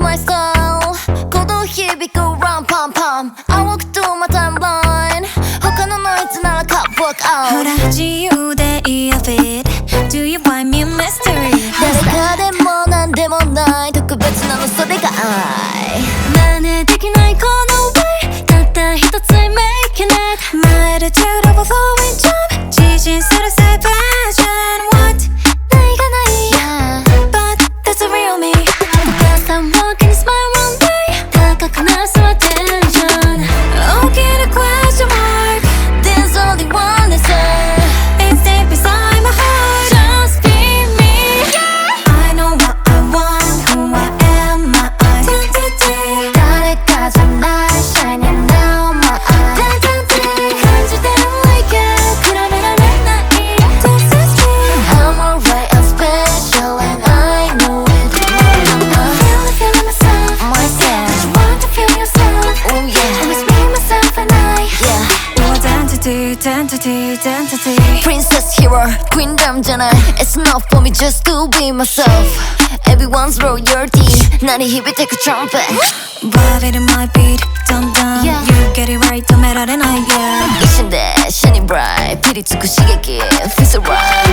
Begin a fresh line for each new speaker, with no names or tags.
my style 鼓動響く Ram Pam Pam I walk through my timeline 他のノイズなら Cut walk out
ほら自由でいいよ Fit Do you find me a mystery
誰かでもなんでもない特別なのそれが愛
真似できないこの way たった一つ I make it Magnitude of a flowing jump 自信する say passion What ないがない But that's the real me Because I'm walking this my wrong way 高くなす attention 大きな question mark
There's only one answer
It's deep inside my heart Just be me I know what I want Who I am My identity
誰かじゃない Shining down my eyes
感じてる like it 比べられない This is true
I'm alright, I'm special and I know it
I'm feeling myself
Myself
Don't you want to feel yourself
Oh yeah
Always be myself and I
Yeah
Your identity, identity, identity
Princess hero, queendomじゃない It's not for me just to be myself Everyone's royalty 鳴り響いてく trumpet
Vibe in my beat Dun dun
Yeah.
You get it right 止められない Yeah
一瞬で shining bright ピリつく刺激 Feels alright